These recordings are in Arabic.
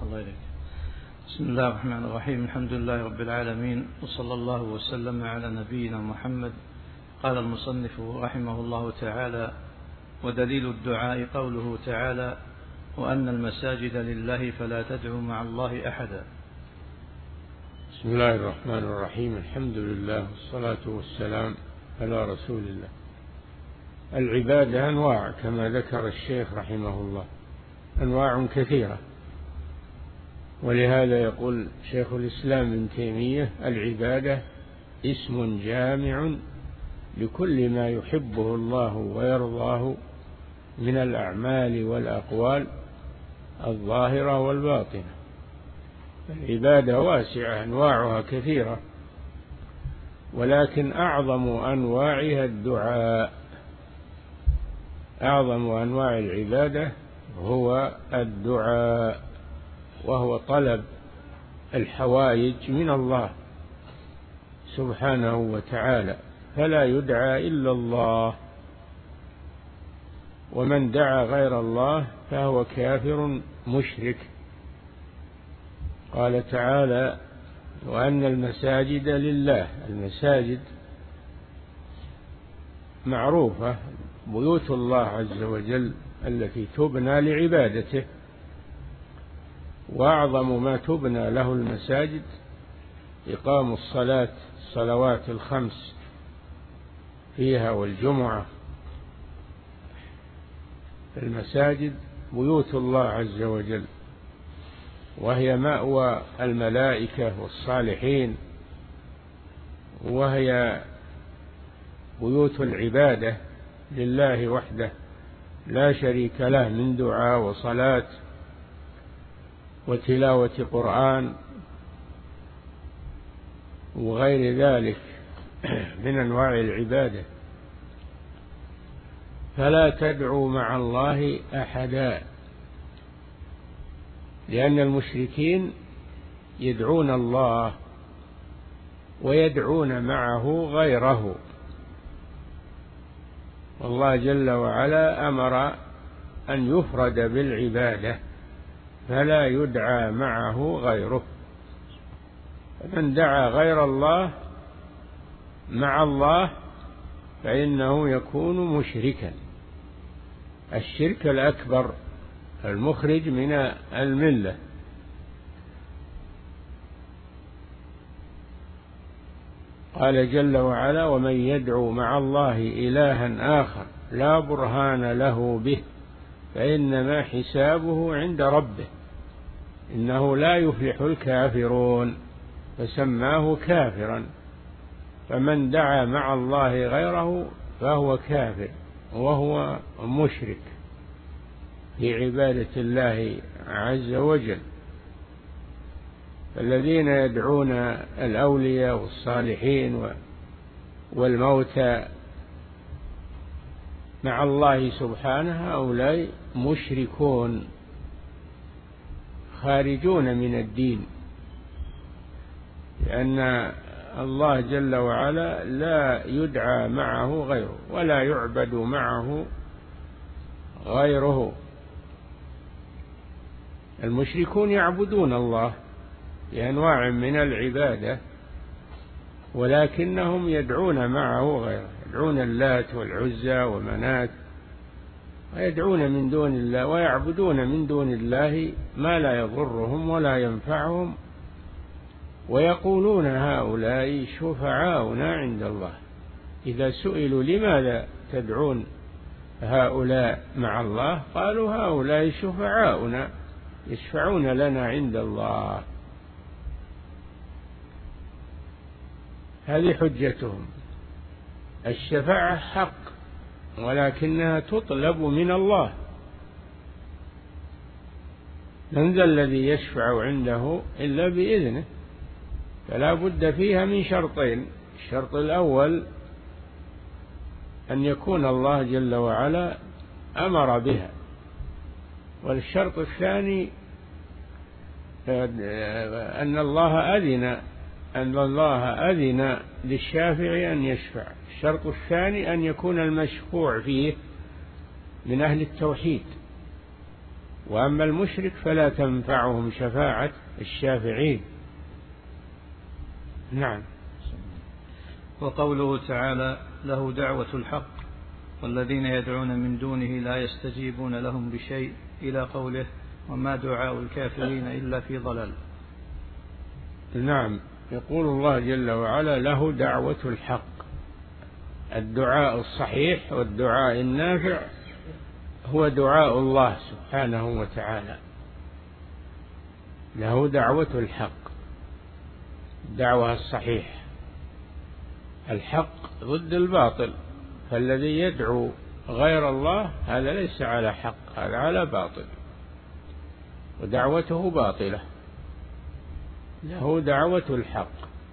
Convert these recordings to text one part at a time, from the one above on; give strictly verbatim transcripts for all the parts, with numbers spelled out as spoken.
الله إليك. بسم الله الرحمن الرحيم. الحمد لله رب العالمين، وصلى الله وسلم على نبينا محمد. قال المصنف رحمه الله تعالى: ودليل الدعاء قوله تعالى: وأن المساجد لله فلا تدعوا مع الله أحدا. بسم الله الرحمن الرحيم. الحمد لله والصلاة والسلام على رسول الله. العبادة أنواع كما ذكر الشيخ رحمه الله، أنواع كثيرة، ولهذا يقول شيخ الإسلام ابن تيمية: العبادة اسم جامع لكل ما يحبه الله ويرضاه من الأعمال والأقوال الظاهرة والباطنة. العبادة واسعة، أنواعها كثيرة، ولكن أعظم أنواعها الدعاء. أعظم أنواع العبادة هو الدعاء، وهو طلب الحوائج من الله سبحانه وتعالى، فلا يدعى إلا الله، ومن دعا غير الله فهو كافر مشرك. قال تعالى: وأن المساجد لله. المساجد معروفة، بيوت الله عز وجل التي تبنى لعبادته، وأعظم ما تبنى له المساجد إقام الصلاة، الصلوات الخمس فيها والجمعة. المساجد بيوت الله عز وجل، وهي مأوى الملائكة والصالحين، وهي بيوت العبادة لله وحده لا شريك له، من دعاء وصلاة وتلاوة قرآن وغير ذلك من أنواع العبادة. فلا تدعوا مع الله أحدا، لأن المشركين يدعون الله ويدعون معه غيره، والله جل وعلا أمر أن يفرد بالعبادة فلا يدعى معه غيره. فمن دعا غير الله مع الله فإنه يكون مشركا، الشرك الأكبر المخرج من الملة. قال جل وعلا: ومن يدعو مع الله إلها آخر لا برهان له به فإنما حسابه عند ربه إنه لا يفلح الكافرون، فسماه كافرا. فمن دعا مع الله غيره فهو كافر وهو مشرك في عبادة الله عز وجل. الذين يدعون الأولياء والصالحين والموتى مع الله سبحانه هؤلاء مشركون خارجون من الدين، لأن الله جل وعلا لا يدعى معه غيره ولا يعبد معه غيره. المشركون يعبدون الله بأنواع من العبادة، ولكنهم يدعون معه غيره، يدعون اللات والعزى ومنات، ويدعون من دون الله ويعبدون من دون الله ما لا يضرهم ولا ينفعهم، ويقولون هؤلاء شفعاؤنا عند الله. إذا سئلوا لماذا تدعون هؤلاء مع الله قالوا هؤلاء شفعاؤنا يشفعون لنا عند الله. هذه حجتهم. الشفاعة حق، ولكنها تطلب من الله. من ذا الذي يشفع عنده إلا بإذنه، فلا بد فيها من شرطين: الشرط الأول أن يكون الله جل وعلا أمر بها، والشرط الثاني أن الله أذن أن الله أذن للشافع أن يشفع. الشرط الثاني أن يكون المشفوع فيه من أهل التوحيد، وأما المشرك فلا تنفعهم شفاعة الشافعين. نعم. وقوله تعالى له دعوة الحق والذين يدعون من دونه لا يستجيبون لهم بشيء إلى قوله وما دعاء الكافرين إلا في ضلال. نعم، يقول الله جل وعلا له دعوة الحق، الدعاء الصحيح والدعاء النافع هو دعاء الله سبحانه وتعالى. له دعوة الحق، الدعوة الصحيح. الحق ضد الباطل، فالذي يدعو غير الله هذا ليس على حق، هذا على باطل ودعوته باطلة. له دعوة الحق.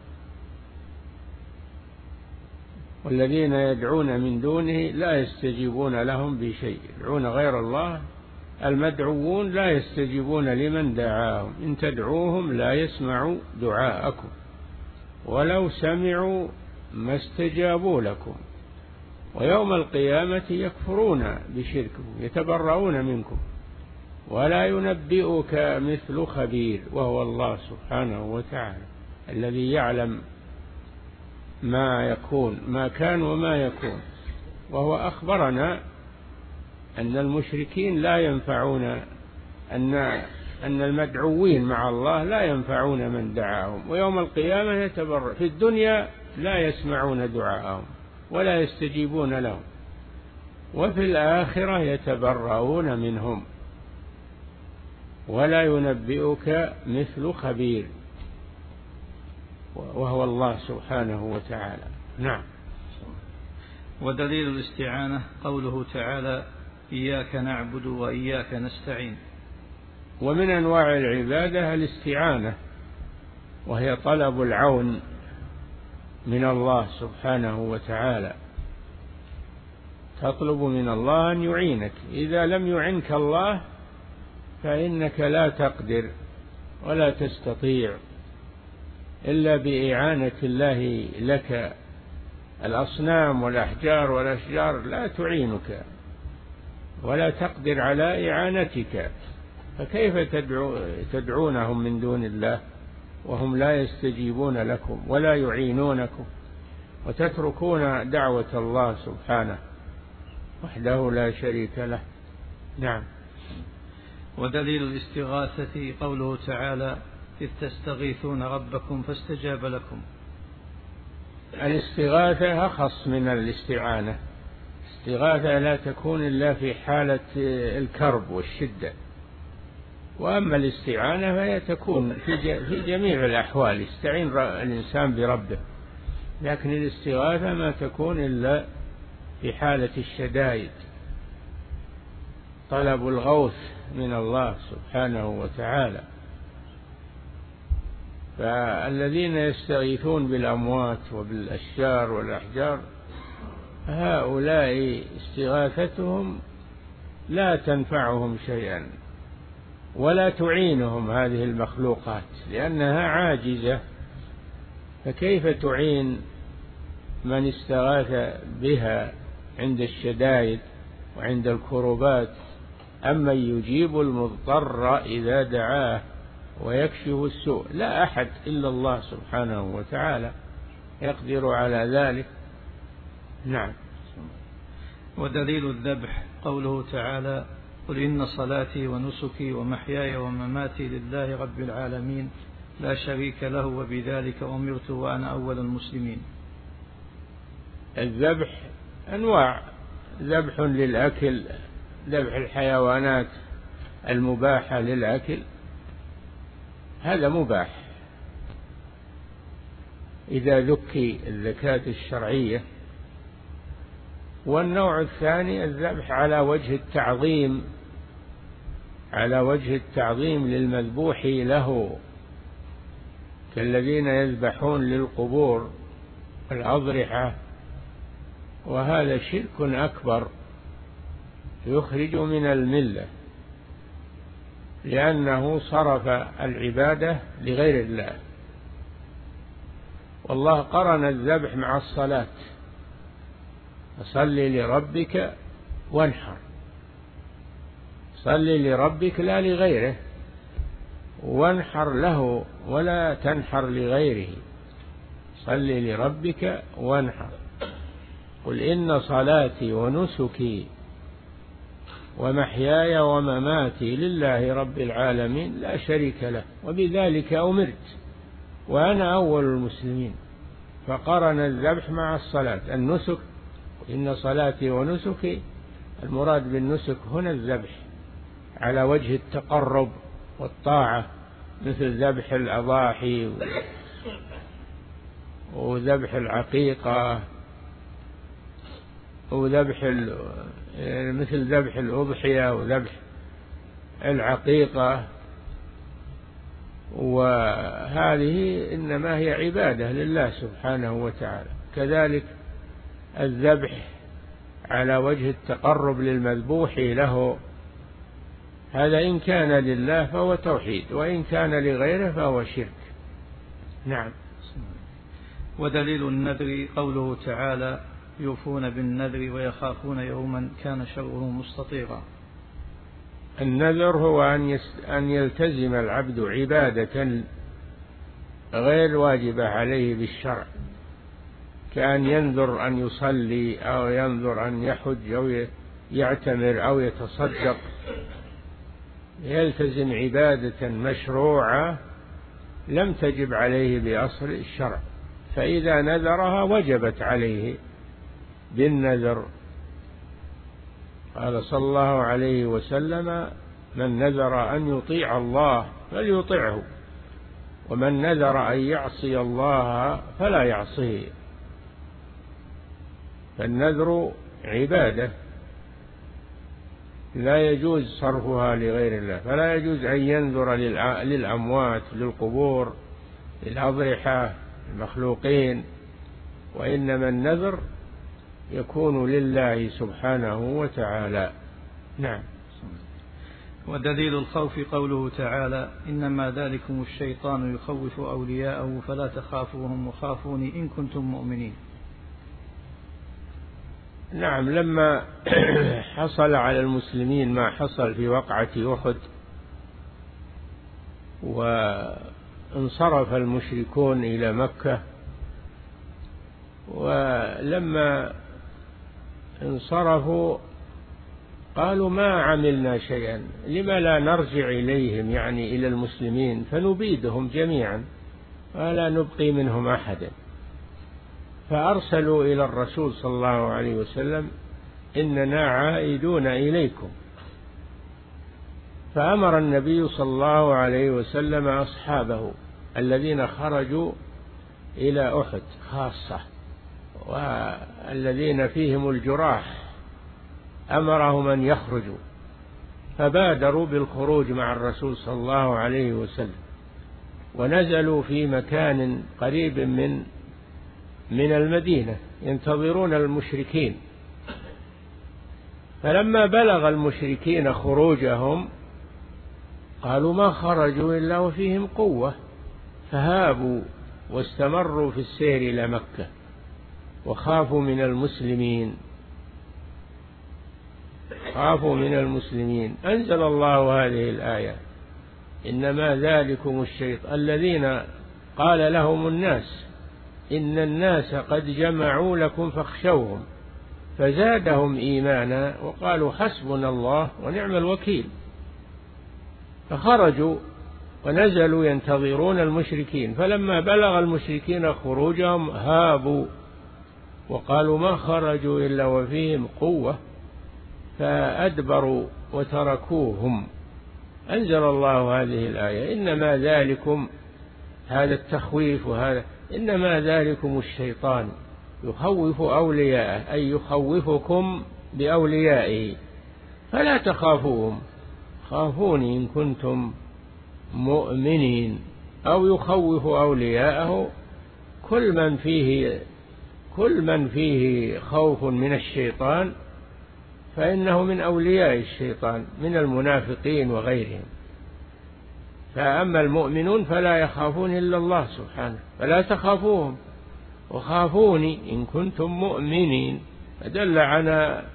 والذين يدعون من دونه لا يستجيبون لهم بشيء، يدعون غير الله. المدعوون لا يستجيبون لمن دعاهم، إن تدعوهم لا يسمعوا دعاءكم ولو سمعوا ما استجابوا لكم، ويوم القيامة يكفرون بشرككم يتبرؤون منكم ولا ينبئك مثل خبير، وهو الله سبحانه وتعالى الذي يعلم ما يكون، ما كان وما يكون. وهو أخبرنا أن المشركين لا ينفعون، أن أن المدعوين مع الله لا ينفعون من دعاهم، ويوم القيامة يتبرأ. في الدنيا لا يسمعون دعاءهم ولا يستجيبون لهم، وفي الآخرة يتبرؤون منهم ولا ينبئك مثل خبير، وهو الله سبحانه وتعالى. نعم. ودليل الاستعانة قوله تعالى إياك نعبد وإياك نستعين. ومن أنواع العبادة الاستعانة، وهي طلب العون من الله سبحانه وتعالى، تطلب من الله أن يعينك. إذا لم يعنك الله فإنك لا تقدر ولا تستطيع إلا بإعانة الله لك. الأصنام والأحجار والأشجار لا تعينك ولا تقدر على إعانتك، فكيف تدعو تدعونهم من دون الله وهم لا يستجيبون لكم ولا يعينونكم، وتتركون دعوة الله سبحانه وحده لا شريك له. نعم. ودليل الاستغاثة قوله تعالى إذ تستغيثون ربكم فاستجاب لكم. الاستغاثة أخص من الاستعانة. الاستغاثة لا تكون إلا في حالة الكرب والشدة، وأما الاستعانة فهي تكون في جميع الأحوال، يستعين الإنسان بربه، لكن الاستغاثة ما تكون إلا في حالة الشدائد، طلب الغوث من الله سبحانه وتعالى. فالذين يستغيثون بالأموات وبالأشجار والأحجار هؤلاء استغاثتهم لا تنفعهم شيئا ولا تعينهم هذه المخلوقات، لأنها عاجزة، فكيف تعين من استغاث بها عند الشدائد وعند الكربات؟ أما يجيب المضطر إذا دعاه ويكشف السوء، لا أحد إلا الله سبحانه وتعالى يقدر على ذلك. نعم. ودليل الذبح قوله تعالى قل إن صلاتي ونسكي ومحياي ومماتي لله رب العالمين لا شريك له وبذلك أمرت وأنا أول المسلمين. الذبح أنواع، ذبح للأكل، ذبح الحيوانات المباحة للأكل، هذا مباح إذا ذكي الزكاة الشرعية. والنوع الثاني الذبح على وجه التعظيم، على وجه التعظيم للمذبوح له، كالذين يذبحون للقبور الأضرحة، وهذا شرك أكبر يخرج من الملة، لأنه صرف العبادة لغير الله. والله قرن الذبح مع الصلاة، فصل لربك وانحر، صل لربك لا لغيره، وانحر له ولا تنحر لغيره، صل لربك وانحر. قل إن صلاتي ونسكي ومحياي ومماتي لله رب العالمين لا شريك له وبذلك أمرت وأنا أول المسلمين. فقرن الذبح مع الصلاة. النسك، إن صلاتي ونسكي، المراد بالنسك هنا الذبح على وجه التقرب والطاعة، مثل ذبح الأضاحي وذبح العقيقة وذبح مثل ذبح الأضحية وذبح العقيقة، وهذه إنما هي عبادة لله سبحانه وتعالى. كذلك الذبح على وجه التقرب للمذبوح له، هذا إن كان لله فهو توحيد، وإن كان لغيره فهو شرك. نعم. ودليل النذر قوله تعالى: يوفون بالنذر ويخافون يوما كان شره مستطيرا. النذر هو أن يلتزم العبد عبادة غير واجبة عليه بالشرع، كأن ينذر أن يصلي أو ينذر أن يحج أو يعتمر أو يتصدق، يلتزم عبادة مشروعة لم تجب عليه بأصل الشرع، فإذا نذرها وجبت عليه بالنذر. قال صلى الله عليه وسلم: من نذر أن يطيع الله فليطعه، ومن نذر أن يعصي الله فلا يعصيه. فالنذر عبادة لا يجوز صرفها لغير الله، فلا يجوز أن ينذر للأموات، للقبور، للأضرحة، المخلوقين، وإنما النذر يكون لله سبحانه وتعالى. نعم. ودليل الخوف قوله تعالى: إنما ذلكم الشيطان يخوف أولياءه فلا تخافوهم وخافوني إن كنتم مؤمنين. نعم. لما حصل على المسلمين ما حصل في وقعة أحد وانصرف المشركون إلى مكة، ولما انصرفوا قالوا: ما عملنا شيئا، لما لا نرجع إليهم، يعني إلى المسلمين، فنبيدهم جميعا ولا نبقي منهم أحدا. فأرسلوا إلى الرسول صلى الله عليه وسلم: إننا عائدون إليكم. فأمر النبي صلى الله عليه وسلم أصحابه الذين خرجوا إلى أحد خاصة والذين فيهم الجراح، أمرهم أن يخرجوا، فبادروا بالخروج مع الرسول صلى الله عليه وسلم، ونزلوا في مكان قريب من من المدينة ينتظرون المشركين. فلما بلغ المشركين خروجهم قالوا: ما خرجوا إلا وفيهم قوة، فهابوا واستمروا في السير إلى مكة وخافوا من المسلمين خافوا من المسلمين أنزل الله هذه الآية: إنما ذلكم الشيطان الذين قال لهم الناس إن الناس قد جمعوا لكم فاخشوهم، فزادهم إيمانا وقالوا حسبنا الله ونعم الوكيل. فخرجوا ونزلوا ينتظرون المشركين، فلما بلغ المشركين خروجهم هابوا وقالوا: ما خرجوا إلا وفيهم قوة، فأدبروا وتركوهم. أنزل الله هذه الآية: إنما ذلكم، هذا التخويف، وهذا إنما ذلكم الشيطان يخوف أولياءه، أي يخوفكم بأوليائه، فلا تخافوهم، خافوني إن كنتم مؤمنين. أو يخوف أولياءه، كل من فيه كل من فيه خوف من الشيطان فإنه من أولياء الشيطان من المنافقين وغيرهم. فأما المؤمنون فلا يخافون إلا الله سبحانه، فلا تخافوهم وخافوني إن كنتم مؤمنين، فدل على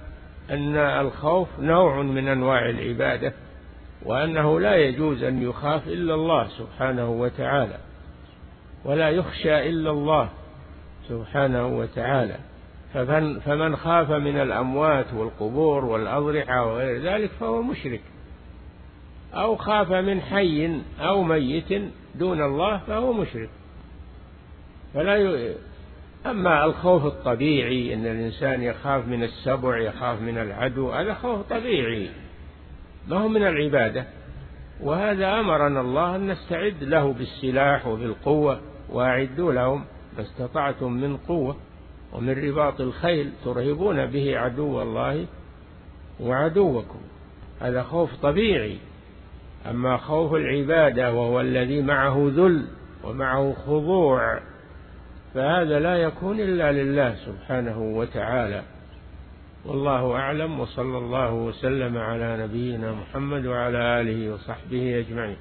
أن الخوف نوع من أنواع العبادة، وأنه لا يجوز أن يخاف إلا الله سبحانه وتعالى، ولا يخشى إلا الله سبحانه وتعالى. فمن خاف من الأموات والقبور والأضرحة وغير ذلك فهو مشرك، أو خاف من حي أو ميت دون الله فهو مشرك. فلا ي... أما الخوف الطبيعي أن الإنسان يخاف من السبع، يخاف من العدو، هذا خوف طبيعي ما هو من العبادة، وهذا أمرنا الله أن نستعد له بالسلاح وبالقوة، وأعدوا لهم ما استطعتم من قوة ومن رباط الخيل ترهبون به عدو الله وعدوكم. هذا خوف طبيعي. أما خوف العبادة وهو الذي معه ذل ومعه خضوع فهذا لا يكون إلا لله سبحانه وتعالى. والله أعلم، وصلى الله وسلم على نبينا محمد وعلى آله وصحبه أجمعين.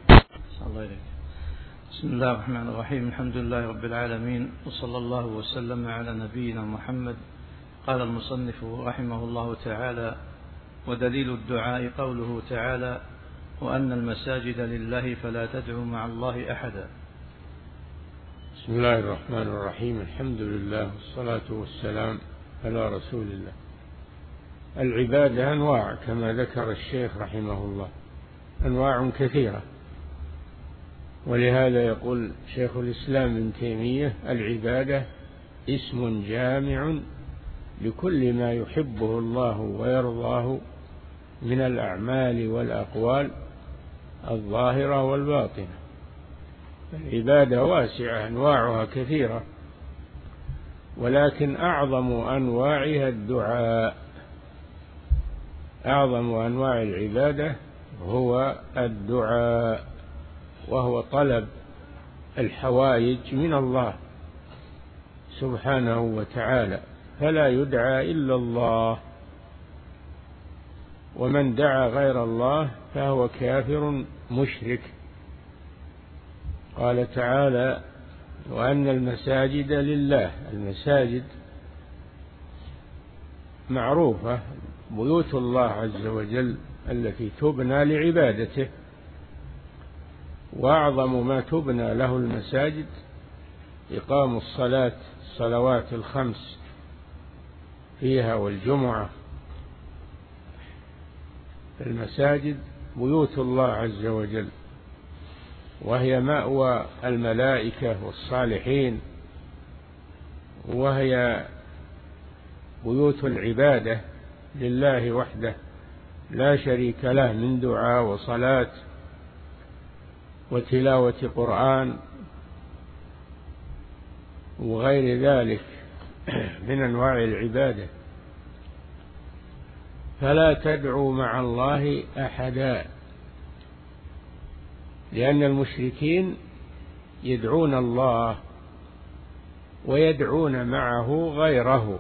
بسم الله الرحمن الرحيم. الحمد لله رب العالمين، وصلى الله وسلم على نبينا محمد. قال المصنف رحمه الله تعالى: ودليل الدعاء قوله تعالى: وأن المساجد لله فلا تدعوا مع الله أحدا. بسم الله الرحمن الرحيم. الحمد لله والصلاة والسلام على رسول الله. العبادة أنواع كما ذكر الشيخ رحمه الله، أنواع كثيرة، ولهذا يقول شيخ الإسلام ابن تيمية: العبادة اسم جامع لكل ما يحبه الله ويرضاه من الأعمال والأقوال الظاهرة والباطنة. العبادة واسعة، أنواعها كثيرة، ولكن أعظم أنواعها الدعاء. أعظم أنواع العبادة هو الدعاء، وهو طلب الحوائج من الله سبحانه وتعالى، فلا يدعى إلا الله، ومن دعا غير الله فهو كافر مشرك. قال تعالى: وأن المساجد لله. المساجد معروفة، بيوت الله عز وجل التي تبنى لعبادته، وأعظم ما تبنى له المساجد إقام الصلاة، الصلوات الخمس فيها والجمعة. المساجد بيوت الله عز وجل، وهي مأوى الملائكة والصالحين، وهي بيوت العبادة لله وحده لا شريك له، من دعاء وصلاة وتلاوة قرآن وغير ذلك من أنواع العبادة. فلا تدعوا مع الله أحدا، لأن المشركين يدعون الله ويدعون معه غيره،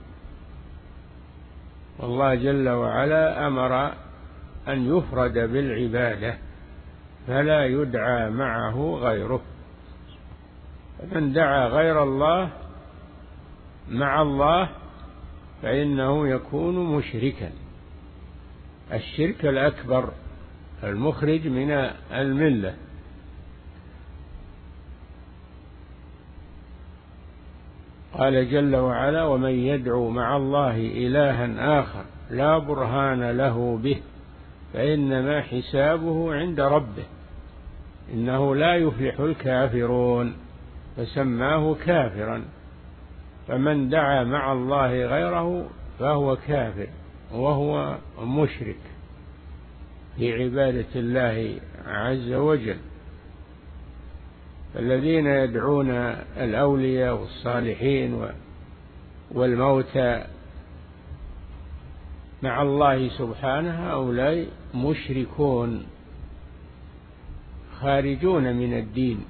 والله جل وعلا أمر أن يفرد بالعبادة فلا يدعى معه غيره. من دعا غير الله مع الله فإنه يكون مشركا، الشرك الأكبر المخرج من الملة. قال جل وعلا: ومن يدعو مع الله إلها آخر لا برهان له به فإنما حسابه عند ربه إنه لا يفلح الكافرون، فسماه كافرا. فمن دعا مع الله غيره فهو كافر وهو مشرك في عبادة الله عز وجل. الذين يدعون الأولياء والصالحين والموتى مع الله سبحانه هؤلاء مشركون خارجون من الدين،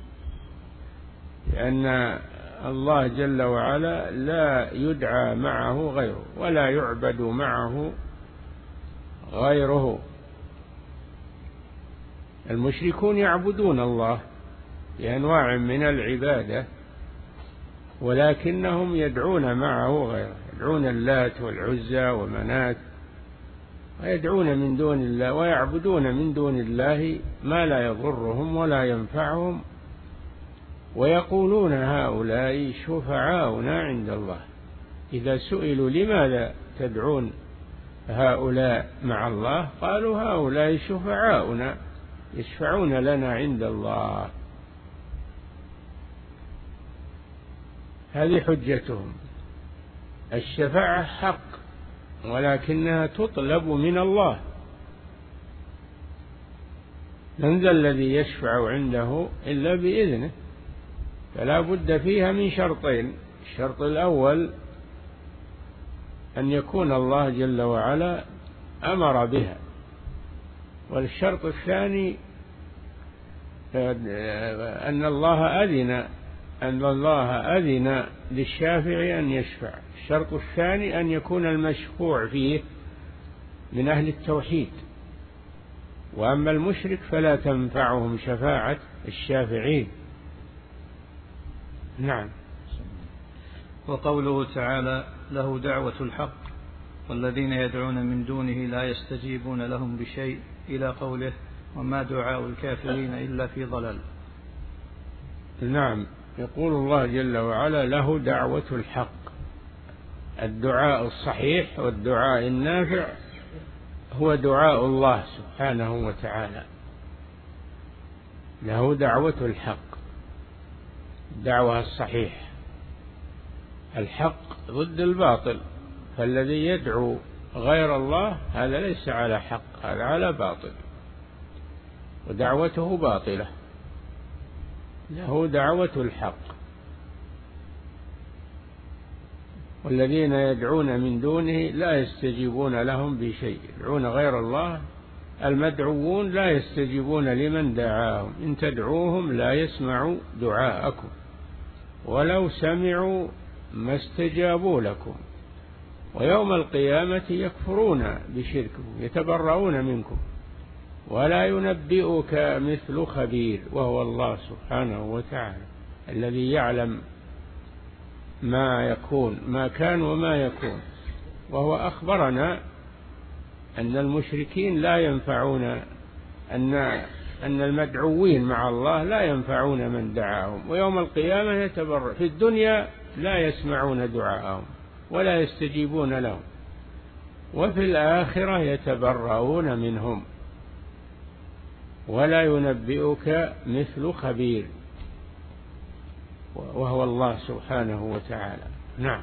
لأن الله جل وعلا لا يدعى معه غيره ولا يعبد معه غيره. المشركون يعبدون الله بأنواع من العبادة، ولكنهم يدعون معه غيره. يدعون اللات والعزى ومنات، ويدعون من دون الله ويعبدون من دون الله ما لا يضرهم ولا ينفعهم، ويقولون هؤلاء شفعاؤنا عند الله. إذا سئلوا لماذا تدعون هؤلاء مع الله قالوا هؤلاء شفعاؤنا يشفعون لنا عند الله. هذه حجتهم. الشفاعة حق ولكنها تطلب من الله. من ذا الذي يشفع عنده إلا بإذنه، فلا بد فيها من شرطين. الشرط الأول أن يكون الله جل وعلا أمر بها، والشرط الثاني أن الله أذن أن الله أذن للشافع أن يشفع. الشرط الثاني أن يكون المشفوع فيه من أهل التوحيد، وأما المشرك فلا تنفعهم شفاعة الشافعين. نعم. وقوله تعالى له دعوة الحق والذين يدعون من دونه لا يستجيبون لهم بشيء إلى قوله وما دعاء الكافرين إلا في ضلال. نعم. يقول الله جل وعلا له دعوة الحق، الدعاء الصحيح والدعاء النافع هو دعاء الله سبحانه وتعالى. له دعوة الحق، الدعوة الصحيح. الحق ضد الباطل، فالذي يدعو غير الله هذا ليس على حق، هذا على باطل ودعوته باطلة. له دعوة الحق. والذين يدعون من دونه لا يستجيبون لهم بشيء، يدعون غير الله. المدعوون لا يستجيبون لمن دعاهم، إن تدعوهم لا يسمعوا دعاءكم ولو سمعوا ما استجابوا لكم، ويوم القيامة يكفرون بشرككم يتبرؤون منكم ولا ينبئك مثل خبير، وهو الله سبحانه وتعالى الذي يعلم ما يكون ما كان وما يكون. وهو أخبرنا أن المشركين لا ينفعون، أن أن المدعوين مع الله لا ينفعون من دعاهم، ويوم القيامة يتبرأ. في الدنيا لا يسمعون دعاءهم ولا يستجيبون لهم، وفي الآخرة يتبرؤون منهم ولا ينبئك مثل خبير، وهو الله سبحانه وتعالى. نعم.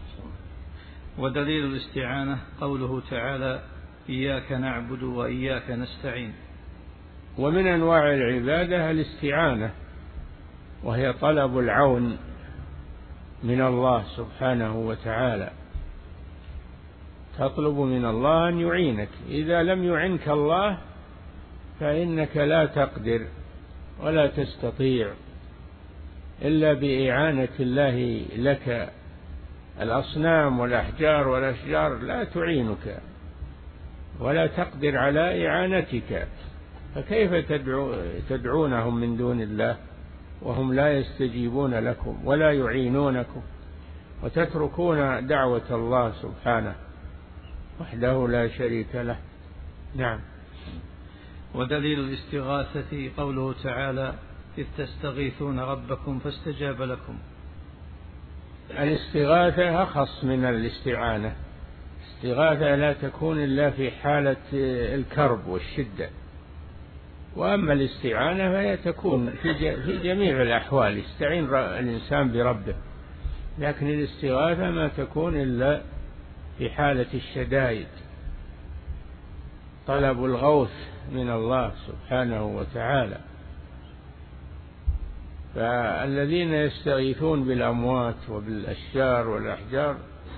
ودليل الاستعانة قوله تعالى إياك نعبد وإياك نستعين. ومن أنواع العبادة الاستعانة، وهي طلب العون من الله سبحانه وتعالى. تطلب من الله أن يعينك، إذا لم يعنك الله فإنك لا تقدر ولا تستطيع إلا بإعانة الله لك. الأصنام والأحجار والأشجار لا تعينك ولا تقدر على إعانتك، فكيف تدعو تدعونهم من دون الله وهم لا يستجيبون لكم ولا يعينونكم، وتتركون دعوة الله سبحانه وحده لا شريك له. نعم. ودليل الاستغاثة قوله تعالى إذ تستغيثون ربكم فاستجاب لكم. الاستغاثة أخص من الاستعانة. الاستغاثة لا تكون إلا في حالة الكرب والشدة، وأما الاستعانة فهي تكون في جميع الأحوال، يستعين الإنسان بربه، لكن الاستغاثة ما تكون إلا في حالة الشدائد، طلب الغوث من الله سبحانه وتعالى. فالذين يستغيثون بالأموات وبالأشجار والأحجار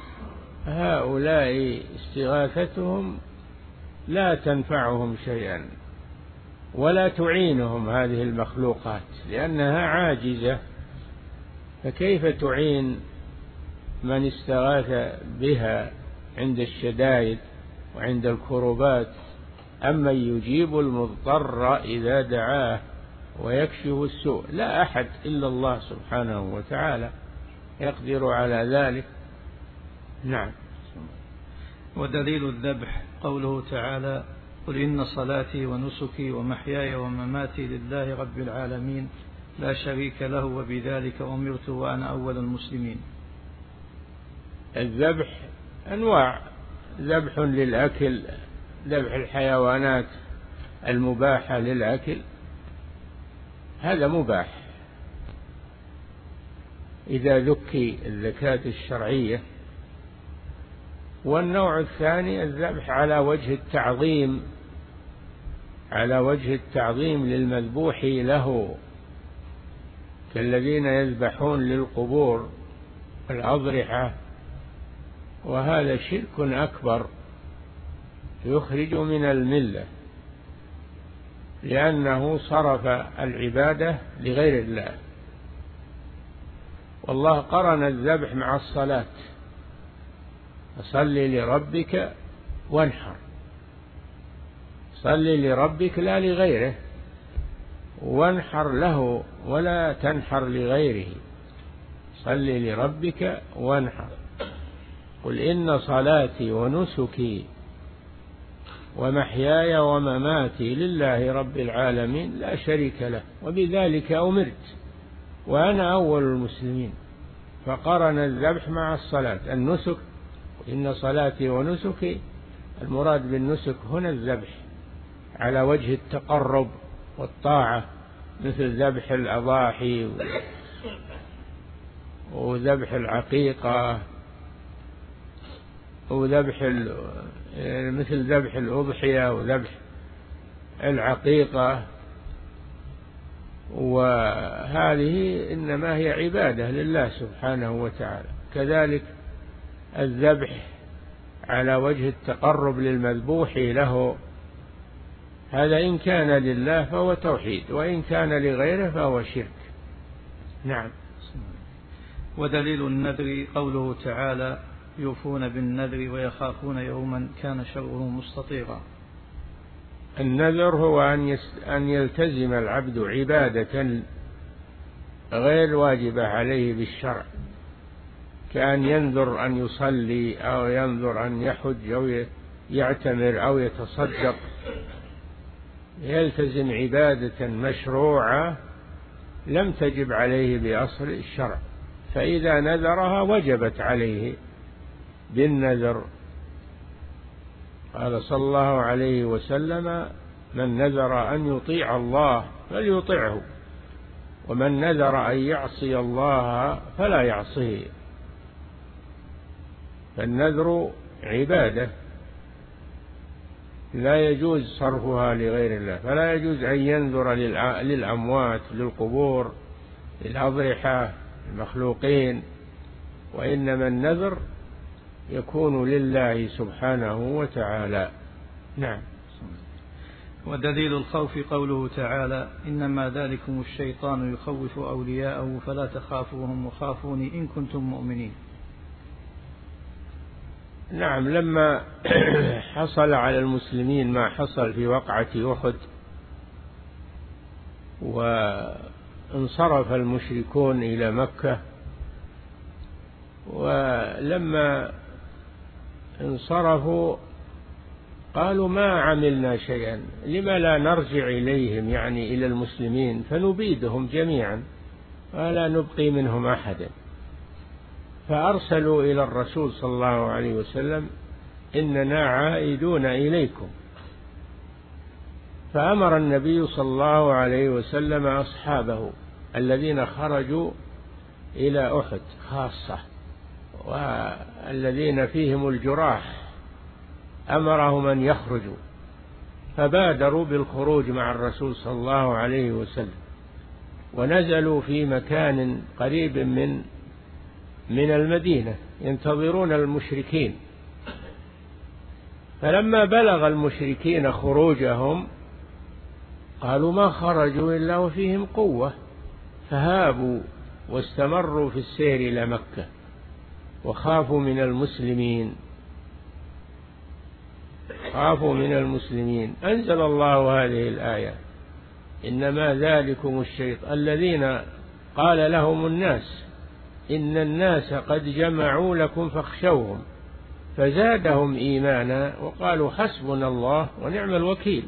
هؤلاء استغاثتهم لا تنفعهم شيئا ولا تعينهم هذه المخلوقات لأنها عاجزة، فكيف تعين من استغاث بها عند الشدائد وعند الكربات؟ أما يجيب المضطر إذا دعاه ويكشف السوء، لا أحد إلا الله سبحانه وتعالى يقدر على ذلك. نعم. ودليل الذبح قوله تعالى: قل إن صلاتي ونسكي ومحياي ومماتي لله رب العالمين لا شريك له وبذلك أمرت وأنا أول المسلمين. الذبح أنواع: ذبح للأكل، ذبح الحيوانات المباحة للأكل، هذا مباح إذا ذكي الزكاة الشرعية. والنوع الثاني الذبح على وجه التعظيم، على وجه التعظيم للمذبوح له، كالذين يذبحون للقبور الأضرحة، وهذا شرك أكبر يخرج من الملة، لأنه صرف العبادة لغير الله. والله قرن الذبح مع الصلاة: فصل لربك وانحر. صل لربك لا لغيره، وانحر له ولا تنحر لغيره، صل لربك وانحر. قل إن صلاتي ونسكي ومحياي ومماتي لله رب العالمين لا شريك له وبذلك أمرت وأنا أول المسلمين. فقرن الذبح مع الصلاة. النسك: إن صلاتي ونسكي، المراد بالنسك هنا الذبح على وجه التقرب والطاعة، مثل ذبح الأضاحي وذبح العقيقة وذبح مثل ذبح الأضحية وذبح العقيقة، وهذه إنما هي عبادة لله سبحانه وتعالى. كذلك الذبح على وجه التقرب للمذبوح له، هذا إن كان لله فهو توحيد، وإن كان لغيره فهو شرك. نعم. ودليل النذر قوله تعالى: يوفون بالنذر ويخافون يوما كان شره مستطيرا. النذر هو أن يلتزم العبد عبادة غير واجبة عليه بالشرع، كأن ينذر أن يصلي أو ينذر أن يحج أو يعتمر أو يتصدق، يلتزم عبادة مشروعة لم تجب عليه بأصل الشرع، فإذا نذرها وجبت عليه بالنذر. قال صلى الله عليه وسلم: من نذر أن يطيع الله فليطعه، ومن نذر أن يعصي الله فلا يعصيه. فالنذر عبادة لا يجوز صرفها لغير الله، فلا يجوز أن ينذر للأموات، للقبور، للأضرحة، المخلوقين، وإنما النذر يكون لله سبحانه وتعالى. نعم. ودليل الخوف قوله تعالى: إنما ذلكم الشيطان يخوف أولياءه فلا تخافوهم وخافوني إن كنتم مؤمنين. نعم. لما حصل على المسلمين ما حصل في وقعة أحد وانصرف المشركون إلى مكة، ولما انصرفوا قالوا: ما عملنا شيئا، لما لا نرجع إليهم، يعني إلى المسلمين، فنبيدهم جميعا ولا نبقي منهم أحدا. فأرسلوا إلى الرسول صلى الله عليه وسلم: إننا عائدون إليكم. فأمر النبي صلى الله عليه وسلم أصحابه الذين خرجوا إلى أحد خاصة، والذين فيهم الجراح أمرهم أن يخرجوا، فبادروا بالخروج مع الرسول صلى الله عليه وسلم، ونزلوا في مكان قريب من من المدينة ينتظرون المشركين. فلما بلغ المشركين خروجهم قالوا: ما خرجوا إلا وفيهم قوة، فهابوا واستمروا في السير إلى مكة وخافوا من المسلمين خافوا من المسلمين أنزل الله هذه الآية: إنما ذلكم الشيطان الذين قال لهم الناس إن الناس قد جمعوا لكم فاخشوهم فزادهم إيمانا وقالوا حسبنا الله ونعم الوكيل،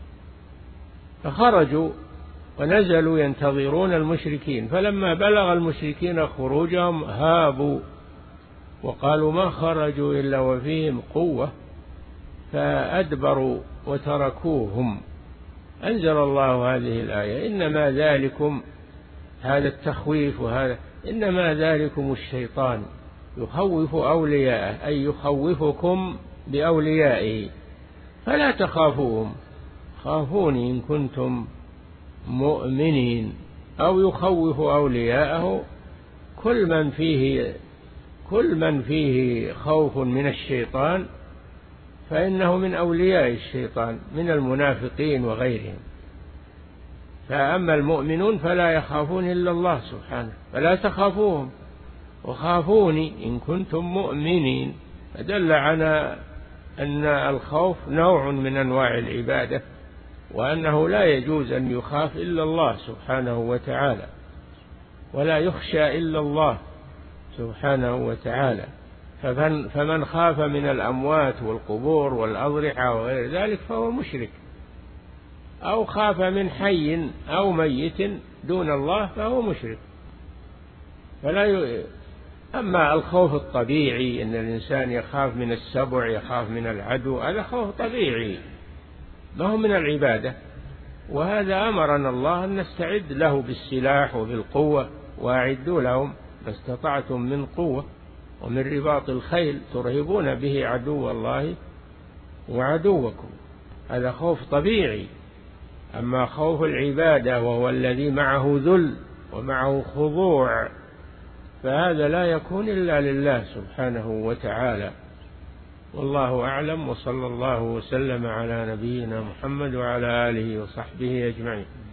فخرجوا ونزلوا ينتظرون المشركين، فلما بلغ المشركين خروجهم هابوا وقالوا ما خرجوا إلا وفيهم قوة، فأدبروا وتركوهم. أنزل الله هذه الآية: إنما ذلكم، هذا التخويف وهذا إنما ذلكم الشيطان يخوف أولياءه، أي يخوفكم بأوليائه، فلا تخافوهم، خافوني إن كنتم مؤمنين. أو يخوف أولياءه، كل من فيه كل من فيه خوف من الشيطان فإنه من أولياء الشيطان من المنافقين وغيرهم. فأما المؤمنون فلا يخافون إلا الله سبحانه، فلا تخافوهم وخافوني إن كنتم مؤمنين، فدل على أن الخوف نوع من أنواع العبادة، وأنه لا يجوز أن يخاف إلا الله سبحانه وتعالى، ولا يخشى إلا الله سبحانه وتعالى. فمن, فمن خاف من الأموات والقبور والأضرحة وغير ذلك فهو مشرك، أو خاف من حي أو ميت دون الله فهو مشرك. فلا ي... أما الخوف الطبيعي أن الإنسان يخاف من السبع، يخاف من العدو، هذا خوف طبيعي ما هو من العبادة، وهذا أمرنا الله أن نستعد له بالسلاح وبالقوة، وأعدوا لهم ما استطعتم من قوة ومن رباط الخيل ترهبون به عدو الله وعدوكم. هذا خوف طبيعي. أما خوف العبادة وهو الذي معه ذل ومعه خضوع فهذا لا يكون إلا لله سبحانه وتعالى. والله أعلم، وصلى الله وسلم على نبينا محمد وعلى آله وصحبه أجمعين.